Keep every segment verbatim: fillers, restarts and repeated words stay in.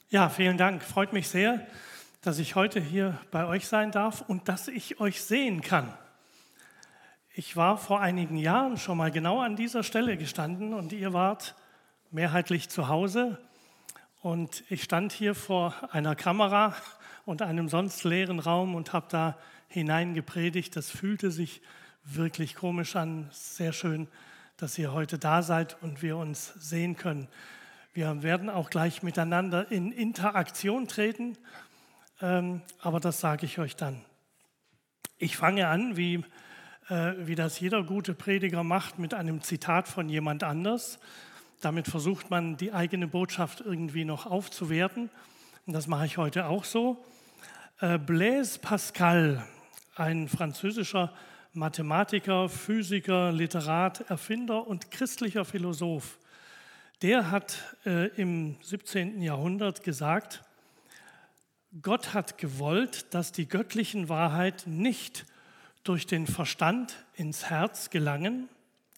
Ja, vielen Dank. Freut mich sehr, dass ich heute hier bei euch sein darf und dass ich euch sehen kann. Ich war vor einigen Jahren schon mal genau an dieser Stelle gestanden und ihr wart mehrheitlich zu Hause. Und ich stand hier vor einer Kamera und einem sonst leeren Raum und habe da hinein gepredigt. Das fühlte sich wirklich komisch an. Sehr schön, dass ihr heute da seid und wir uns sehen können. Wir werden auch gleich miteinander in Interaktion treten, ähm, aber das sage ich euch dann. Ich fange an, wie, äh, wie das jeder gute Prediger macht, mit einem Zitat von jemand anders. Damit versucht man, die eigene Botschaft irgendwie noch aufzuwerten. Und das mache ich heute auch so. Äh, Blaise Pascal, ein französischer Mathematiker, Physiker, Literat, Erfinder und christlicher Philosoph, der hat äh, im siebzehnten Jahrhundert gesagt, Gott hat gewollt, dass die göttlichen Wahrheiten nicht durch den Verstand ins Herz gelangen,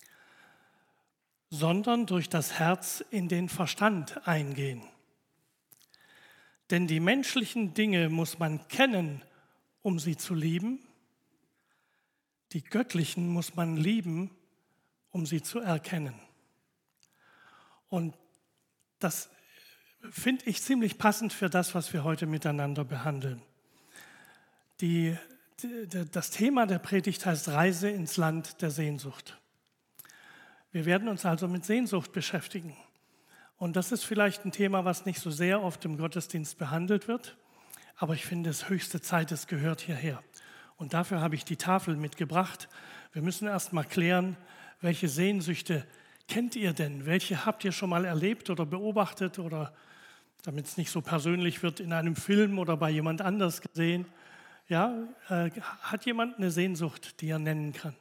sondern durch das Herz in den Verstand eingehen. Denn die menschlichen Dinge muss man kennen, um sie zu lieben. Die göttlichen muss man lieben, um sie zu erkennen. Und das finde ich ziemlich passend für das, was wir heute miteinander behandeln. Die, die, das Thema der Predigt heißt Reise ins Land der Sehnsucht. Wir werden uns also mit Sehnsucht beschäftigen. Und das ist vielleicht ein Thema, was nicht so sehr oft im Gottesdienst behandelt wird, aber ich finde, es höchste Zeit, es gehört hierher. Und dafür habe ich die Tafel mitgebracht. Wir müssen erst mal klären, welche Sehnsüchte kennt ihr denn? Welche habt ihr schon mal erlebt oder beobachtet oder, damit es nicht so persönlich wird, in einem Film oder bei jemand anders gesehen? Ja, äh, hat jemand eine Sehnsucht, die er nennen kann?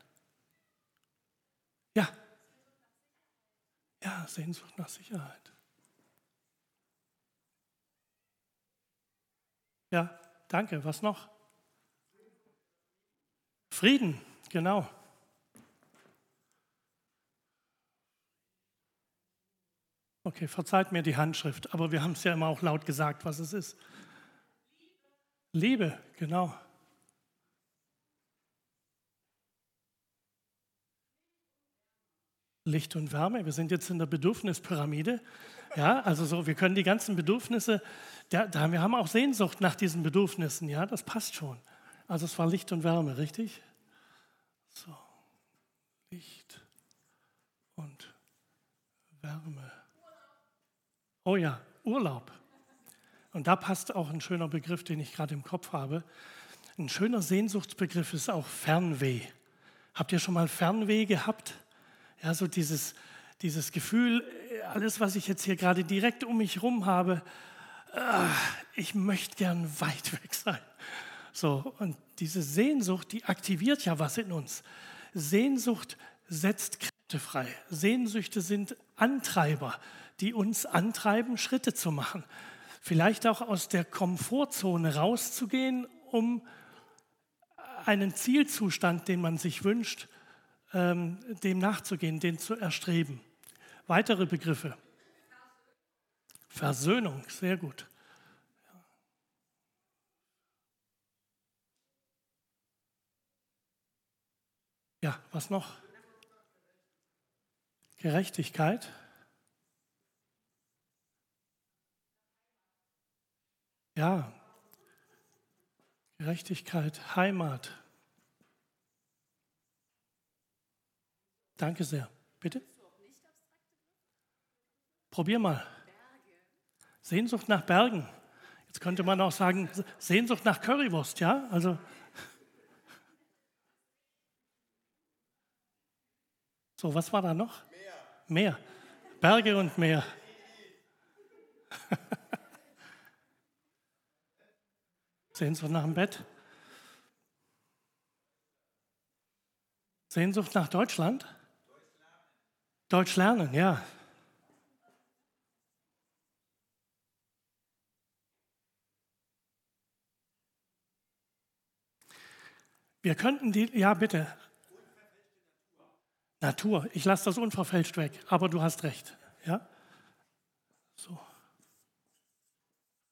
Ja. Ja, Sehnsucht nach Sicherheit. Ja, danke. Was noch? Frieden, genau. Okay, verzeiht mir die Handschrift, aber wir haben es ja immer auch laut gesagt, was es ist. Liebe, genau. Licht und Wärme, wir sind jetzt in der Bedürfnispyramide. Ja, also so, wir können die ganzen Bedürfnisse, da, da, wir haben auch Sehnsucht nach diesen Bedürfnissen, ja, das passt schon. Also es war Licht und Wärme, richtig? So, Licht und Wärme. Oh ja, Urlaub. Und da passt auch ein schöner Begriff, den ich gerade im Kopf habe. Ein schöner Sehnsuchtsbegriff ist auch Fernweh. Habt ihr schon mal Fernweh gehabt? Ja, so dieses, dieses Gefühl, alles, was ich jetzt hier gerade direkt um mich herum habe, ich möchte gern weit weg sein. So, und diese Sehnsucht, die aktiviert ja was in uns. Sehnsucht setzt Kräfte frei. Sehnsüchte sind Antreiber, die uns antreiben, Schritte zu machen. Vielleicht auch aus der Komfortzone rauszugehen, um einen Zielzustand, den man sich wünscht, ähm, dem nachzugehen, den zu erstreben. Weitere Begriffe. Versöhnung, sehr gut. Ja, was noch? Gerechtigkeit. Ja, Gerechtigkeit, Heimat. Danke sehr. Bitte? Probier mal. Sehnsucht nach Bergen. Jetzt könnte man auch sagen, Sehnsucht nach Currywurst, ja? Also. So, was war da noch? Meer. Meer. Berge und Meer. Sehnsucht nach dem Bett. Sehnsucht nach Deutschland? Deutsch lernen, ja. Wir könnten die, ja bitte. Natur, ich lasse das unverfälscht weg, aber du hast recht. Ja? So.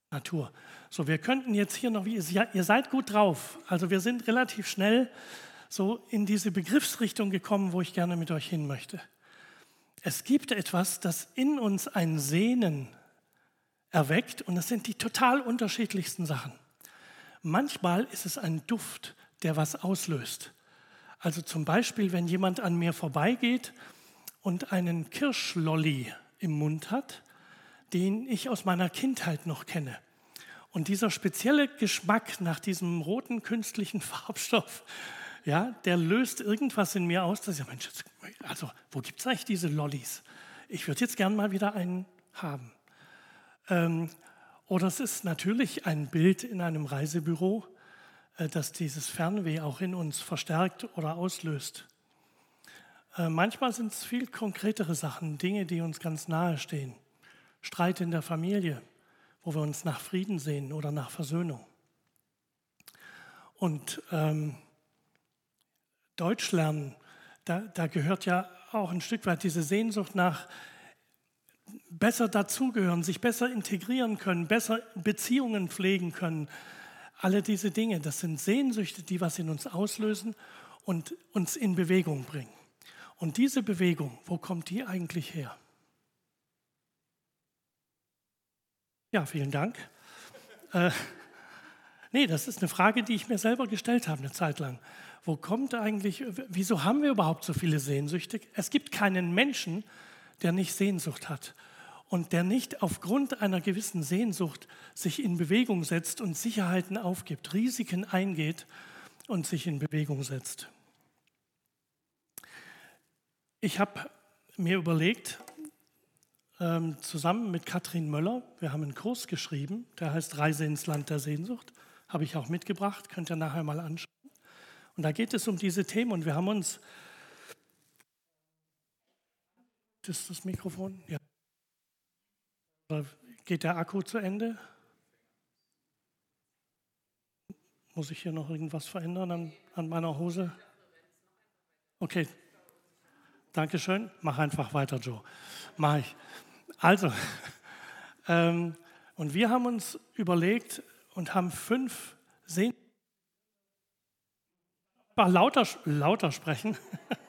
Natur. So, wir könnten jetzt hier noch, wie ihr, ihr seid gut drauf. Also wir sind relativ schnell so in diese Begriffsrichtung gekommen, wo ich gerne mit euch hin möchte. Es gibt etwas, das in uns ein Sehnen erweckt und das sind die total unterschiedlichsten Sachen. Manchmal ist es ein Duft, der was auslöst. Also zum Beispiel, wenn jemand an mir vorbeigeht und einen Kirschlolli im Mund hat, den ich aus meiner Kindheit noch kenne. Und dieser spezielle Geschmack nach diesem roten künstlichen Farbstoff, ja, der löst irgendwas in mir aus, dass ich sage, Mensch, also wo gibt es eigentlich diese Lollis? Ich würde jetzt gern mal wieder einen haben. Ähm, oder es ist natürlich ein Bild in einem Reisebüro, äh, das dieses Fernweh auch in uns verstärkt oder auslöst. Äh, manchmal sind es viel konkretere Sachen, Dinge, die uns ganz nahe stehen. Streit in der Familie, wo wir uns nach Frieden sehen oder nach Versöhnung. Und ähm, Deutsch lernen, da, da gehört ja auch ein Stück weit diese Sehnsucht nach besser dazugehören, sich besser integrieren können, besser Beziehungen pflegen können. Alle diese Dinge, das sind Sehnsüchte, die was in uns auslösen und uns in Bewegung bringen. Und diese Bewegung, wo kommt die eigentlich her? Ja, vielen Dank. Äh, nee, das ist eine Frage, die ich mir selber gestellt habe eine Zeit lang. Wo kommt eigentlich, wieso haben wir überhaupt so viele Sehnsüchte? Es gibt keinen Menschen, der nicht Sehnsucht hat und der nicht aufgrund einer gewissen Sehnsucht sich in Bewegung setzt und Sicherheiten aufgibt, Risiken eingeht und sich in Bewegung setzt. Ich habe mir überlegt, ähm, zusammen mit Katrin Möller, wir haben einen Kurs geschrieben, der heißt Reise ins Land der Sehnsucht, habe ich auch mitgebracht, könnt ihr nachher mal anschauen. Und da geht es um diese Themen und wir haben uns... Ist das Mikrofon? Ja. Oder geht der Akku zu Ende? Muss ich hier noch irgendwas verändern an, an meiner Hose? Okay. Dankeschön. Mach einfach weiter, Joe. Mach ich. Also, ähm, und wir haben uns überlegt und haben fünf Sehn... Lauter, lauter sprechen.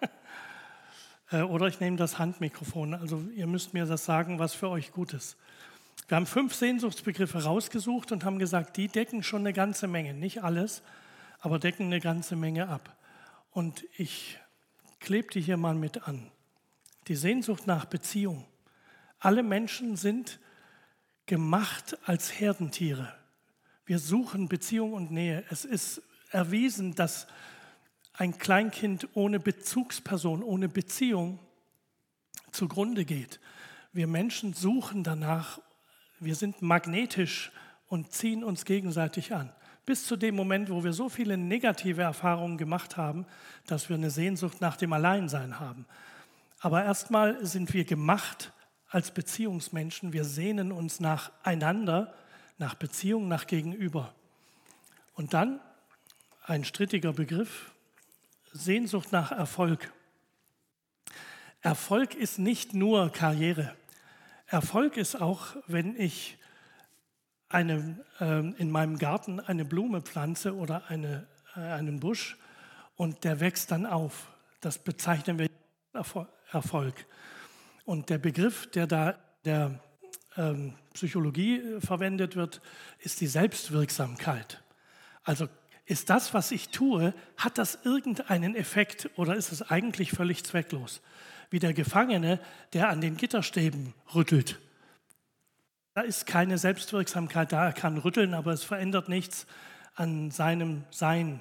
Oder ich nehme das Handmikrofon. Also ihr müsst mir das sagen, was für euch gut ist. Wir haben fünf Sehnsuchtsbegriffe rausgesucht und haben gesagt, die decken schon eine ganze Menge. Nicht alles, aber decken eine ganze Menge ab. Und ich klebe die hier mal mit an. Die Sehnsucht nach Beziehung. Alle Menschen sind gemacht als Herdentiere. Wir suchen Beziehung und Nähe. Es ist erwiesen, dass ein Kleinkind ohne Bezugsperson, ohne Beziehung zugrunde geht. Wir Menschen suchen danach, wir sind magnetisch und ziehen uns gegenseitig an. Bis zu dem Moment, wo wir so viele negative Erfahrungen gemacht haben, dass wir eine Sehnsucht nach dem Alleinsein haben. Aber erstmal sind wir gemacht als Beziehungsmenschen. Wir sehnen uns nach einander, nach Beziehung, nach Gegenüber. Und dann ein strittiger Begriff, Sehnsucht nach Erfolg. Erfolg ist nicht nur Karriere. Erfolg ist auch, wenn ich eine, äh, in meinem Garten eine Blume pflanze oder eine, äh, einen Busch und der wächst dann auf. Das bezeichnen wir als Erfolg. Und der Begriff, der da der ähm, Psychologie verwendet wird, ist die Selbstwirksamkeit. Also ist das, was ich tue, hat das irgendeinen Effekt oder ist es eigentlich völlig zwecklos? Wie der Gefangene, der an den Gitterstäben rüttelt. Da ist keine Selbstwirksamkeit da, er kann rütteln, aber es verändert nichts an seinem Sein.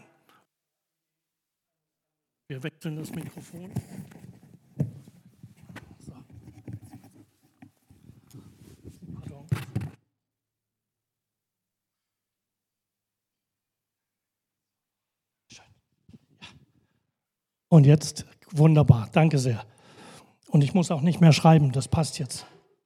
Wir wechseln das Mikrofon. So. Pardon. Und jetzt, wunderbar, danke sehr. Und ich muss auch nicht mehr schreiben, das passt jetzt.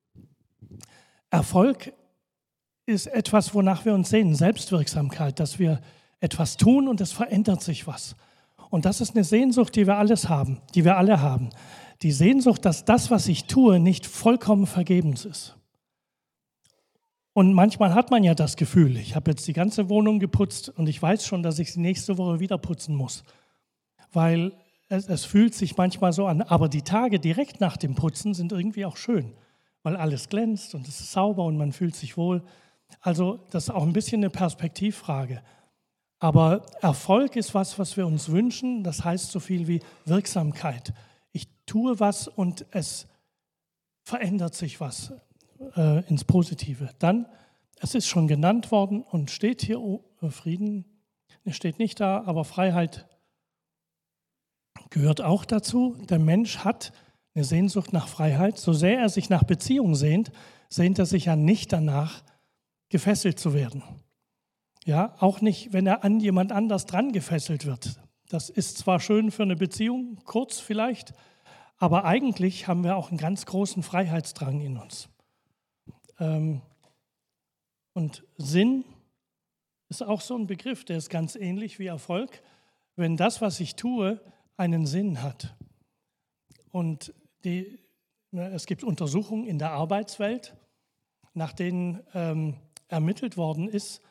Erfolg ist etwas, wonach wir uns sehnen, Selbstwirksamkeit, dass wir etwas tun und es verändert sich was. Und das ist eine Sehnsucht, die wir alles haben, die wir alle haben. Die Sehnsucht, dass das, was ich tue, nicht vollkommen vergebens ist. Und manchmal hat man ja das Gefühl, ich habe jetzt die ganze Wohnung geputzt und ich weiß schon, dass ich sie nächste Woche wieder putzen muss. Weil es, es fühlt sich manchmal so an. Aber die Tage direkt nach dem Putzen sind irgendwie auch schön, weil alles glänzt und es ist sauber und man fühlt sich wohl. Also das ist auch ein bisschen eine Perspektivfrage. Aber Erfolg ist was, was wir uns wünschen. Das heißt so viel wie Wirksamkeit. Ich tue was und es verändert sich was äh, ins Positive. Dann, es ist schon genannt worden und steht hier, oh, Frieden, es steht nicht da, aber Freiheit gehört auch dazu. Der Mensch hat eine Sehnsucht nach Freiheit. So sehr er sich nach Beziehung sehnt, sehnt er sich ja nicht danach, gefesselt zu werden. Ja, auch nicht, wenn er an jemand anders dran gefesselt wird. Das ist zwar schön für eine Beziehung, kurz vielleicht, aber eigentlich haben wir auch einen ganz großen Freiheitsdrang in uns. Ähm, und Sinn ist auch so ein Begriff, der ist ganz ähnlich wie Erfolg, wenn das, was ich tue, einen Sinn hat. Und die, es gibt Untersuchungen in der Arbeitswelt, nach denen ähm, ermittelt worden ist,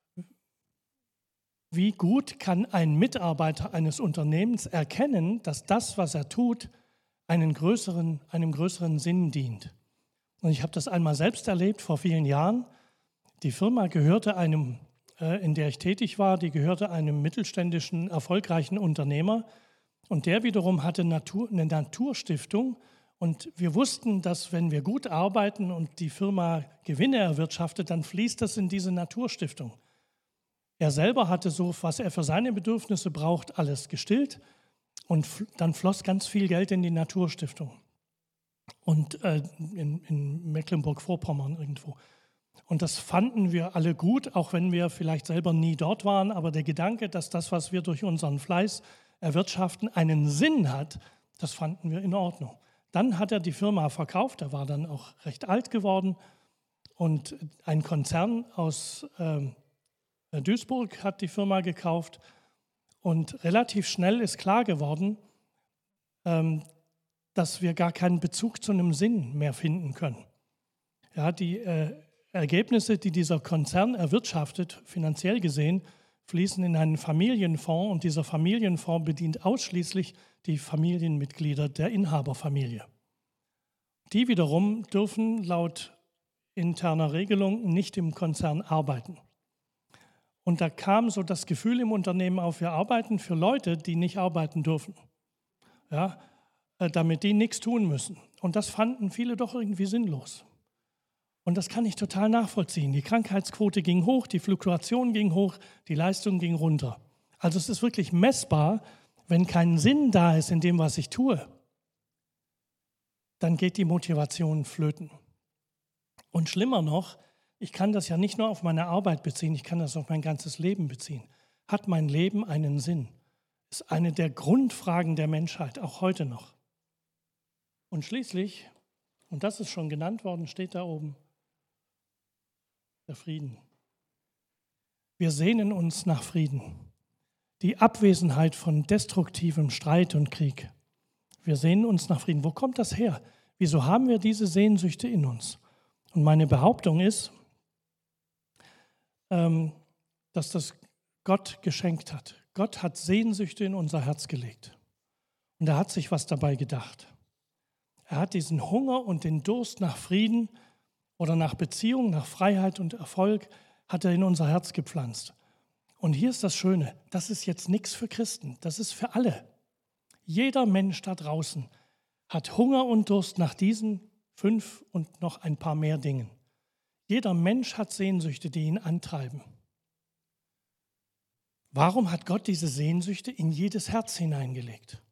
wie gut kann ein Mitarbeiter eines Unternehmens erkennen, dass das, was er tut, einen größeren, einem größeren Sinn dient. Und ich habe das einmal selbst erlebt vor vielen Jahren. Die Firma gehörte einem, äh, in der ich tätig war, die gehörte einem mittelständischen, erfolgreichen Unternehmer. Und der wiederum hatte Natur, eine Naturstiftung. Und wir wussten, dass wenn wir gut arbeiten und die Firma Gewinne erwirtschaftet, dann fließt das in diese Naturstiftung. Er selber hatte so, was er für seine Bedürfnisse braucht, alles gestillt. Und dann floss ganz viel Geld in die Naturstiftung. Und äh, in, in Mecklenburg-Vorpommern irgendwo. Und das fanden wir alle gut, auch wenn wir vielleicht selber nie dort waren. Aber der Gedanke, dass das, was wir durch unseren Fleiß erwirtschaften, einen Sinn hat, das fanden wir in Ordnung. Dann hat er die Firma verkauft, er war dann auch recht alt geworden und ein Konzern aus ähm, Duisburg hat die Firma gekauft und relativ schnell ist klar geworden, ähm, dass wir gar keinen Bezug zu einem Sinn mehr finden können. Ja, die äh, Ergebnisse, die dieser Konzern erwirtschaftet, finanziell gesehen, fließen in einen Familienfonds und dieser Familienfonds bedient ausschließlich die Familienmitglieder der Inhaberfamilie. Die wiederum dürfen laut interner Regelung nicht im Konzern arbeiten. Und da kam so das Gefühl im Unternehmen auf, wir arbeiten für Leute, die nicht arbeiten dürfen, ja, damit die nichts tun müssen. Und das fanden viele doch irgendwie sinnlos. Und das kann ich total nachvollziehen. Die Krankheitsquote ging hoch, die Fluktuation ging hoch, die Leistung ging runter. Also es ist wirklich messbar, wenn kein Sinn da ist in dem, was ich tue, dann geht die Motivation flöten. Und schlimmer noch, ich kann das ja nicht nur auf meine Arbeit beziehen, ich kann das auf mein ganzes Leben beziehen. Hat mein Leben einen Sinn? Das ist eine der Grundfragen der Menschheit, auch heute noch. Und schließlich, und das ist schon genannt worden, steht da oben, der Frieden. Wir sehnen uns nach Frieden. Die Abwesenheit von destruktivem Streit und Krieg. Wir sehnen uns nach Frieden. Wo kommt das her? Wieso haben wir diese Sehnsüchte in uns? Und meine Behauptung ist, dass das Gott geschenkt hat. Gott hat Sehnsüchte in unser Herz gelegt. Und er hat sich was dabei gedacht. Er hat diesen Hunger und den Durst nach Frieden oder nach Beziehung, nach Freiheit und Erfolg, hat er in unser Herz gepflanzt. Und hier ist das Schöne, das ist jetzt nichts für Christen, das ist für alle. Jeder Mensch da draußen hat Hunger und Durst nach diesen fünf und noch ein paar mehr Dingen. Jeder Mensch hat Sehnsüchte, die ihn antreiben. Warum hat Gott diese Sehnsüchte in jedes Herz hineingelegt?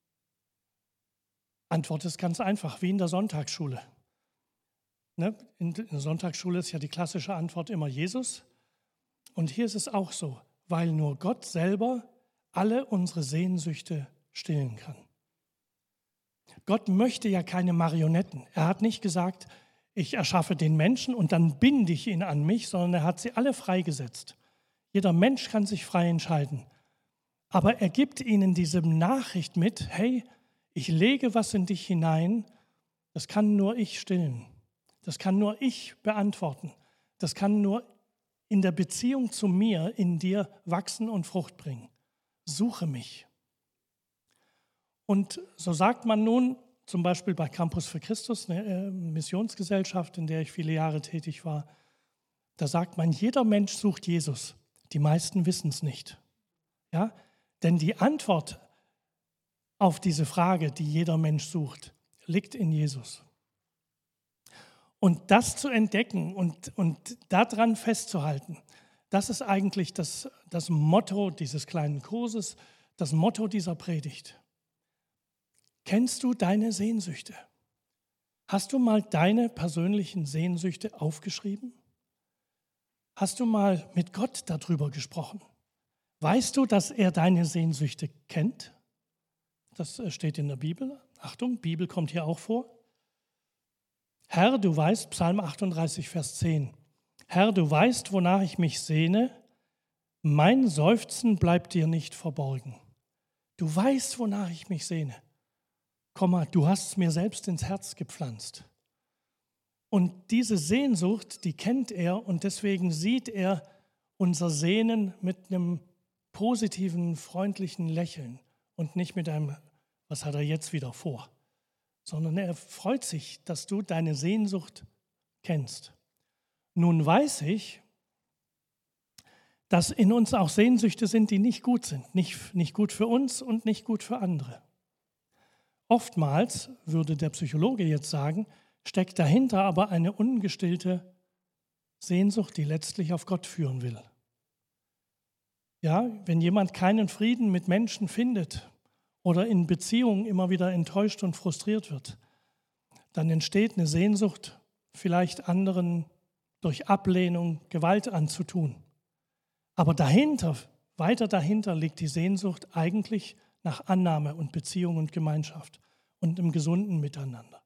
Antwort ist ganz einfach, wie in der Sonntagsschule. Ne? In der Sonntagsschule ist ja die klassische Antwort immer Jesus. Und hier ist es auch so, weil nur Gott selber alle unsere Sehnsüchte stillen kann. Gott möchte ja keine Marionetten. Er hat nicht gesagt, ich erschaffe den Menschen und dann binde ich ihn an mich, sondern er hat sie alle freigesetzt. Jeder Mensch kann sich frei entscheiden. Aber er gibt ihnen diese Nachricht mit, hey, ich lege was in dich hinein, das kann nur ich stillen. Das kann nur ich beantworten. das kann nur in der Beziehung zu mir, in dir wachsen und Frucht bringen. Suche mich. Und so sagt man nun, zum Beispiel bei Campus für Christus, eine Missionsgesellschaft, in der ich viele Jahre tätig war, da sagt man, jeder Mensch sucht Jesus. Die meisten wissen es nicht. Ja? Denn die Antwort auf diese Frage, die jeder Mensch sucht, liegt in Jesus. Und das zu entdecken und, und daran festzuhalten, das ist eigentlich das, das Motto dieses kleinen Kurses, das Motto dieser Predigt. Kennst du deine Sehnsüchte? Hast du mal deine persönlichen Sehnsüchte aufgeschrieben? Hast du mal mit Gott darüber gesprochen? Weißt du, dass er deine Sehnsüchte kennt? Das steht in der Bibel. Achtung, Bibel kommt hier auch vor. Herr, du weißt, Psalm achtunddreißig, Vers zehn. Herr, du weißt, wonach ich mich sehne. Mein Seufzen bleibt dir nicht verborgen. Du weißt, wonach ich mich sehne. Komma, du hast es mir selbst ins Herz gepflanzt. Und diese Sehnsucht, die kennt er und deswegen sieht er unser Sehnen mit einem positiven, freundlichen Lächeln und nicht mit einem, was hat er jetzt wieder vor, sondern er freut sich, dass du deine Sehnsucht kennst. Nun weiß ich, dass in uns auch Sehnsüchte sind, die nicht gut sind, nicht, nicht gut für uns und nicht gut für andere. Oftmals, würde der Psychologe jetzt sagen, steckt dahinter aber eine ungestillte Sehnsucht, die letztlich auf Gott führen will. Ja, wenn jemand keinen Frieden mit Menschen findet oder in Beziehungen immer wieder enttäuscht und frustriert wird, dann entsteht eine Sehnsucht, vielleicht anderen durch Ablehnung Gewalt anzutun. Aber dahinter, weiter dahinter liegt die Sehnsucht eigentlich nach Annahme und Beziehung und Gemeinschaft und im gesunden Miteinander.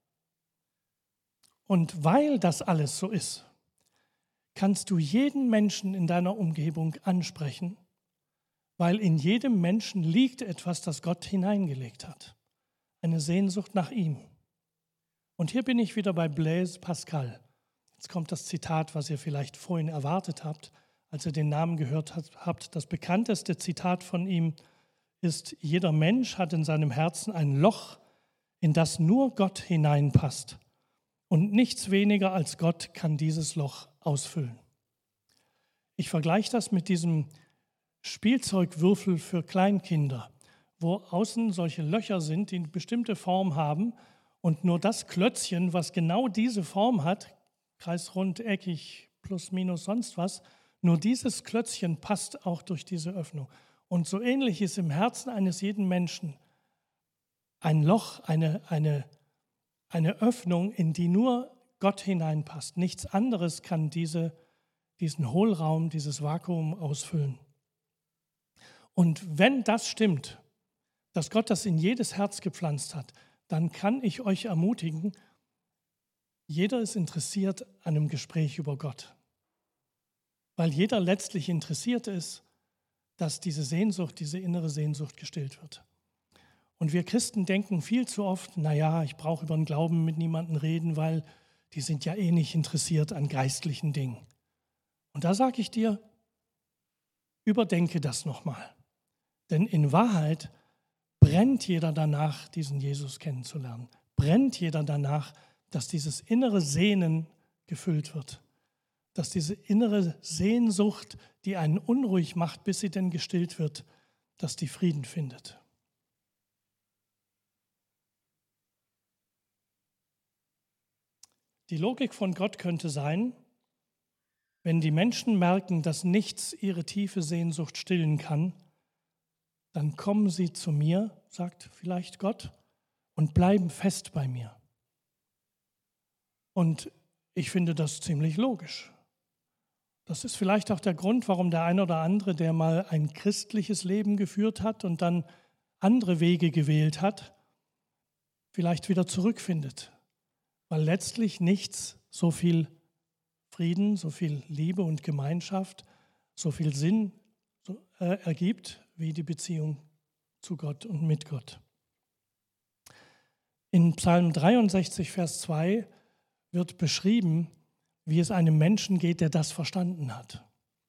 Und weil das alles so ist, kannst du jeden Menschen in deiner Umgebung ansprechen, weil in jedem Menschen liegt etwas, das Gott hineingelegt hat. Eine Sehnsucht nach ihm. Und hier bin ich wieder bei Blaise Pascal. Jetzt kommt das Zitat, was ihr vielleicht vorhin erwartet habt, als ihr den Namen gehört habt. Das bekannteste Zitat von ihm ist: Jeder Mensch hat in seinem Herzen ein Loch, in das nur Gott hineinpasst. Und nichts weniger als Gott kann dieses Loch ausfüllen. Ich vergleiche das mit diesem Spielzeugwürfel für Kleinkinder, wo außen solche Löcher sind, die eine bestimmte Form haben und nur das Klötzchen, was genau diese Form hat, kreisrund, eckig, plus, minus, sonst was, nur dieses Klötzchen passt auch durch diese Öffnung. Und so ähnlich ist im Herzen eines jeden Menschen ein Loch, eine, eine, eine Öffnung, in die nur Gott hineinpasst. Nichts anderes kann diese, diesen Hohlraum, dieses Vakuum ausfüllen. Und wenn das stimmt, dass Gott das in jedes Herz gepflanzt hat, dann kann ich euch ermutigen, jeder ist interessiert an einem Gespräch über Gott. Weil jeder letztlich interessiert ist, dass diese Sehnsucht, diese innere Sehnsucht gestillt wird. Und wir Christen denken viel zu oft, naja, ich brauche über den Glauben mit niemandem reden, weil die sind ja eh nicht interessiert an geistlichen Dingen. Und da sage ich dir, überdenke das nochmal. Denn in Wahrheit brennt jeder danach, diesen Jesus kennenzulernen. Brennt jeder danach, dass dieses innere Sehnen gefüllt wird. Dass diese innere Sehnsucht, die einen unruhig macht, bis sie denn gestillt wird, dass die Frieden findet. Die Logik von Gott könnte sein, wenn die Menschen merken, dass nichts ihre tiefe Sehnsucht stillen kann, dann kommen sie zu mir, sagt vielleicht Gott, und bleiben fest bei mir. Und ich finde das ziemlich logisch. Das ist vielleicht auch der Grund, warum der ein oder andere, der mal ein christliches Leben geführt hat und dann andere Wege gewählt hat, vielleicht wieder zurückfindet. Weil letztlich nichts so viel Frieden, so viel Liebe und Gemeinschaft, so viel Sinn äh, ergibt, wie die Beziehung zu Gott und mit Gott. In Psalm dreiundsechzig, Vers zwei wird beschrieben, wie es einem Menschen geht, der das verstanden hat.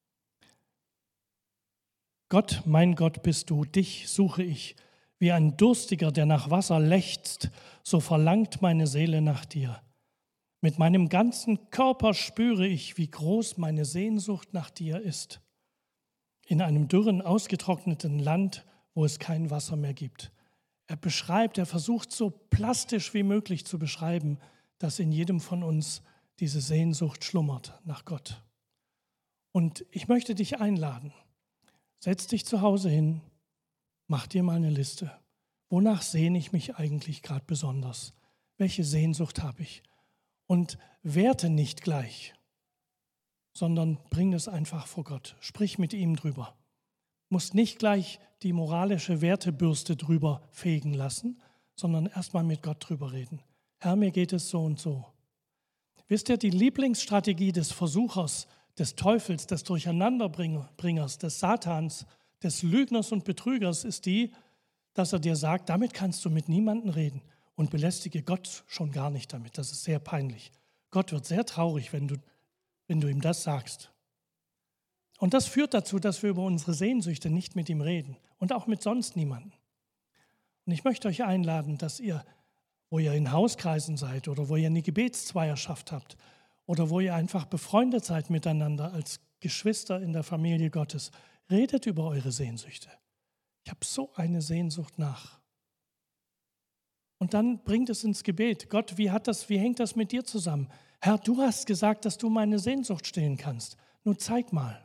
Gott, mein Gott bist du, dich suche ich. Wie ein Durstiger, der nach Wasser lechzt, so verlangt meine Seele nach dir. Mit meinem ganzen Körper spüre ich, wie groß meine Sehnsucht nach dir ist. In einem dürren, ausgetrockneten Land, wo es kein Wasser mehr gibt. Er beschreibt, er versucht so plastisch wie möglich zu beschreiben, dass in jedem von uns diese Sehnsucht schlummert nach Gott. Und ich möchte dich einladen. Setz dich zu Hause hin, mach dir mal eine Liste. Wonach sehne ich mich eigentlich gerade besonders? Welche Sehnsucht habe ich? Und werte nicht gleich, sondern bring es einfach vor Gott. Sprich mit ihm drüber. Musst nicht gleich die moralische Wertebürste drüber fegen lassen, sondern erstmal mit Gott drüber reden. Herr, mir geht es so und so. Wisst ihr, die Lieblingsstrategie des Versuchers, des Teufels, des Durcheinanderbringers, des Satans, des Lügners und Betrügers ist die, dass er dir sagt, damit kannst du mit niemandem reden und belästige Gott schon gar nicht damit. Das ist sehr peinlich. Gott wird sehr traurig, wenn du, wenn du ihm das sagst. Und das führt dazu, dass wir über unsere Sehnsüchte nicht mit ihm reden und auch mit sonst niemandem. Und ich möchte euch einladen, dass ihr, wo ihr in Hauskreisen seid oder wo ihr eine Gebetszweierschaft habt oder wo ihr einfach befreundet seid miteinander als Geschwister in der Familie Gottes, redet über eure Sehnsüchte. Ich habe so eine Sehnsucht nach. Und dann bringt es ins Gebet. Gott, wie hat das, wie hängt das mit dir zusammen? Herr, du hast gesagt, dass du meine Sehnsucht stillen kannst. Nun zeig mal.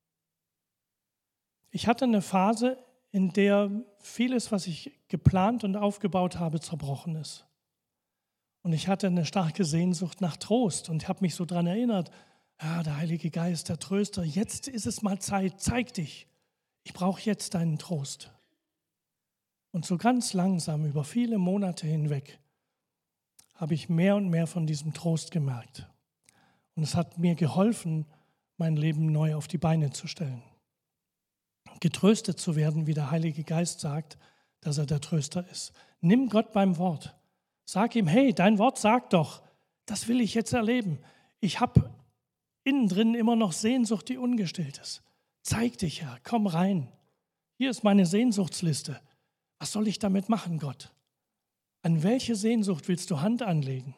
Ich hatte eine Phase, in der vieles, was ich geplant und aufgebaut habe, zerbrochen ist. Und ich hatte eine starke Sehnsucht nach Trost und habe mich so daran erinnert, ja, der Heilige Geist, der Tröster, jetzt ist es mal Zeit, zeig dich. Ich brauche jetzt deinen Trost. Und so ganz langsam, über viele Monate hinweg, habe ich mehr und mehr von diesem Trost gemerkt. Und es hat mir geholfen, mein Leben neu auf die Beine zu stellen. Getröstet zu werden, wie der Heilige Geist sagt, dass er der Tröster ist. Nimm Gott beim Wort. Sag ihm, hey, dein Wort sagt doch, das will ich jetzt erleben. Ich habe innen drin immer noch Sehnsucht, die ungestillt ist. Zeig dich, Herr, komm rein. Hier ist meine Sehnsuchtsliste. Was soll ich damit machen, Gott? An welche Sehnsucht willst du Hand anlegen?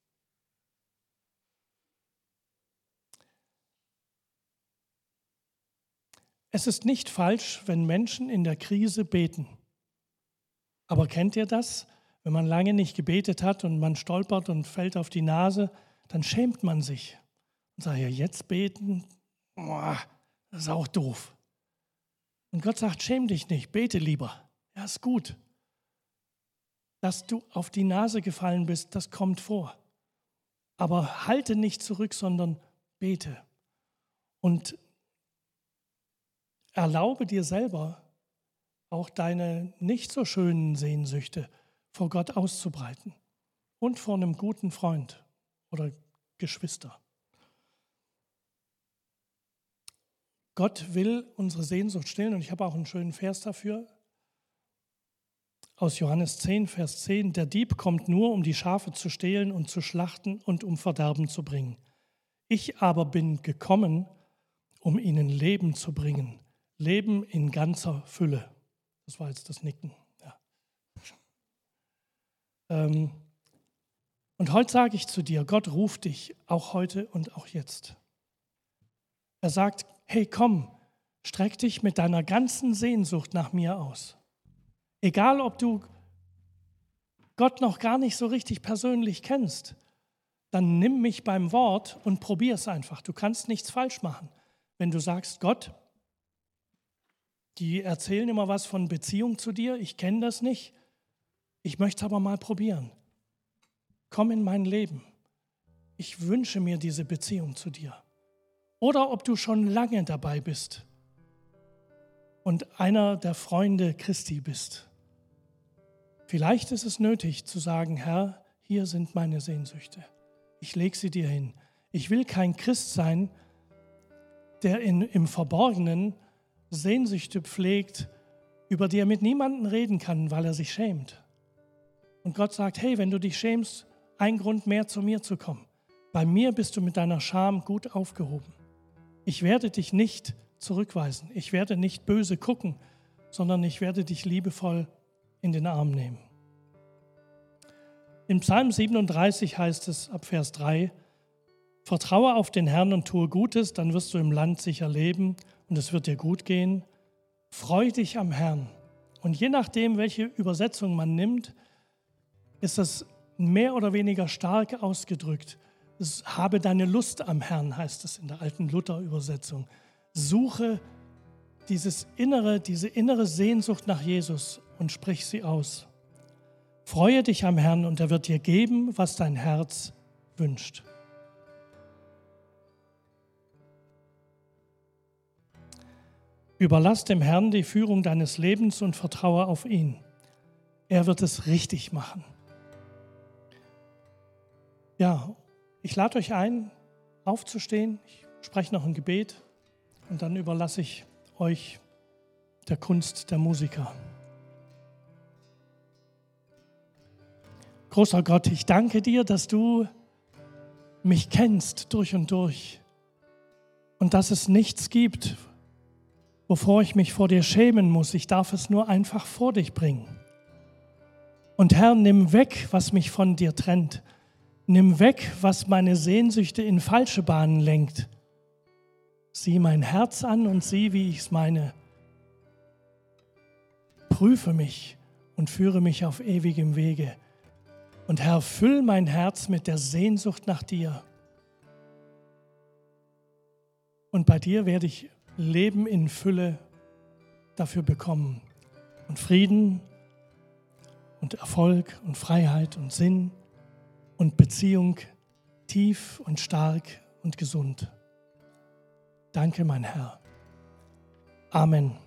Es ist nicht falsch, wenn Menschen in der Krise beten. Aber kennt ihr das? Wenn man lange nicht gebetet hat und man stolpert und fällt auf die Nase, dann schämt man sich. Und sagt, ja, jetzt beten, boah, das ist auch doof. Und Gott sagt, schäm dich nicht, bete lieber. Ja, ist gut. Dass du auf die Nase gefallen bist, das kommt vor. Aber halte nicht zurück, sondern bete. Und erlaube dir selber, auch deine nicht so schönen Sehnsüchte vor Gott auszubreiten und vor einem guten Freund oder Geschwister. Gott will unsere Sehnsucht stillen und ich habe auch einen schönen Vers dafür. Aus Johannes zehn, Vers zehn, der Dieb kommt nur, um die Schafe zu stehlen und zu schlachten und um Verderben zu bringen. Ich aber bin gekommen, um ihnen Leben zu bringen. Leben in ganzer Fülle. Das war jetzt das Nicken. Ja. Ähm, und heute sage ich zu dir, Gott ruft dich, auch heute und auch jetzt. Er sagt, hey komm, streck dich mit deiner ganzen Sehnsucht nach mir aus. Egal, ob du Gott noch gar nicht so richtig persönlich kennst, dann nimm mich beim Wort und probier es einfach. Du kannst nichts falsch machen. Wenn du sagst, Gott, die erzählen immer was von Beziehung zu dir, ich kenne das nicht, ich möchte es aber mal probieren. Komm in mein Leben. Ich wünsche mir diese Beziehung zu dir. Oder ob du schon lange dabei bist und einer der Freunde Christi bist. Vielleicht ist es nötig zu sagen, Herr, hier sind meine Sehnsüchte. Ich lege sie dir hin. Ich will kein Christ sein, der in, im Verborgenen Sehnsüchte pflegt, über die er mit niemandem reden kann, weil er sich schämt. Und Gott sagt, hey, wenn du dich schämst, ein Grund mehr zu mir zu kommen. bei mir bist du mit deiner Scham gut aufgehoben. Ich werde dich nicht zurückweisen. Ich werde nicht böse gucken, sondern ich werde dich liebevoll in den Arm nehmen. In Psalm siebenunddreißig heißt es ab Vers drei, vertraue auf den Herrn und tue Gutes, dann wirst du im Land sicher leben und es wird dir gut gehen. Freu dich am Herrn. Und je nachdem, welche Übersetzung man nimmt, ist das mehr oder weniger stark ausgedrückt. Es, habe deine Lust am Herrn, heißt es in der alten Luther-Übersetzung. Suche dieses innere, diese innere Sehnsucht nach Jesus und sprich sie aus. Freue dich am Herrn und er wird dir geben, was dein Herz wünscht. Überlass dem Herrn die Führung deines Lebens und vertraue auf ihn. Er wird es richtig machen. Ja, ich lade euch ein, aufzustehen. Ich spreche noch ein Gebet und dann überlasse ich euch der Kunst der Musiker. Großer Gott, ich danke dir, dass du mich kennst durch und durch und dass es nichts gibt, wovor ich mich vor dir schämen muss. Ich darf es nur einfach vor dich bringen. Und Herr, nimm weg, was mich von dir trennt. Nimm weg, was meine Sehnsüchte in falsche Bahnen lenkt. Sieh mein Herz an und sieh, wie ich es meine. Prüfe mich und führe mich auf ewigem Wege. Und Herr, füll mein Herz mit der Sehnsucht nach dir. Und bei dir werde ich Leben in Fülle dafür bekommen. Und Frieden und Erfolg und Freiheit und Sinn und Beziehung tief und stark und gesund. Danke, mein Herr. Amen.